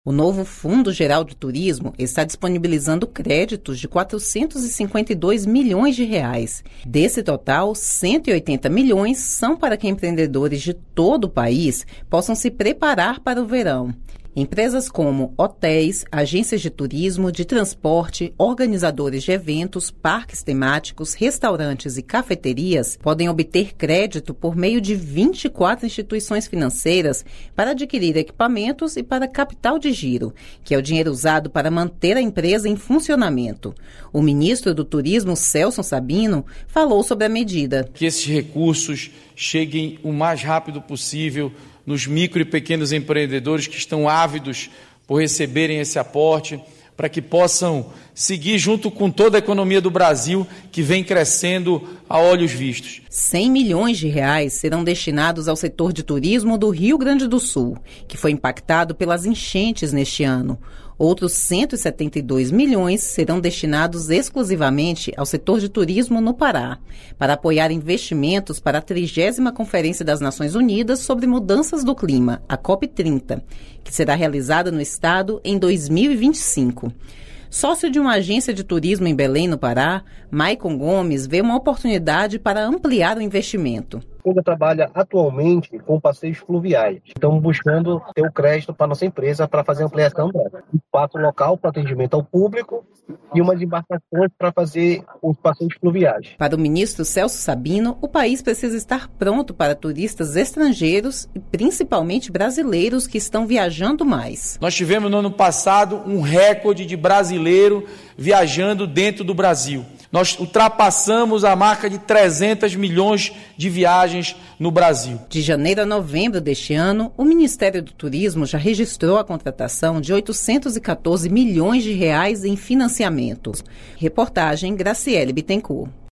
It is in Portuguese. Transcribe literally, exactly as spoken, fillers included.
O novo Fundo Geral de Turismo está disponibilizando créditos de quatrocentos e cinquenta e dois milhões de reais. Desse total, cento e oitenta milhões são para que empreendedores de todo o país possam se preparar para o verão. Empresas como hotéis, agências de turismo, de transporte, organizadores de eventos, parques temáticos, restaurantes e cafeterias podem obter crédito por meio de vinte e quatro instituições financeiras para adquirir equipamentos e para capital de giro, que é o dinheiro usado para manter a empresa em funcionamento. O ministro do Turismo, Celso Sabino, falou sobre a medida. Que esses recursos cheguem o mais rápido possível nos micro e pequenos empreendedores que estão ávidos por receberem esse aporte, para que possam seguir junto com toda a economia do Brasil, que vem crescendo a olhos vistos. cem milhões de reais serão destinados ao setor de turismo do Rio Grande do Sul, que foi impactado pelas enchentes neste ano. Outros cento e setenta e dois milhões serão destinados exclusivamente ao setor de turismo no Pará, para apoiar investimentos para a trigésima Conferência das Nações Unidas sobre Mudanças do Clima, a COP trinta, que será realizada no estado em dois mil e vinte e cinco. Sócio de uma agência de turismo em Belém, no Pará, Maicon Gomes vê uma oportunidade para ampliar o investimento. Ainda trabalha atualmente com passeios fluviais. Estamos buscando ter o crédito para a nossa empresa para fazer a ampliação dela. Um espaço local para atendimento ao público e umas embarcações para fazer os passeios fluviais. Para o ministro Celso Sabino, o país precisa estar pronto para turistas estrangeiros e principalmente brasileiros que estão viajando mais. Nós tivemos no ano passado um recorde de brasileiro viajando dentro do Brasil. Nós ultrapassamos a marca de trezentos milhões de viagens no Brasil. De janeiro a novembro deste ano, o Ministério do Turismo já registrou a contratação de oitocentos e quatorze milhões de reais em financiamentos. Reportagem Graciele Bittencourt.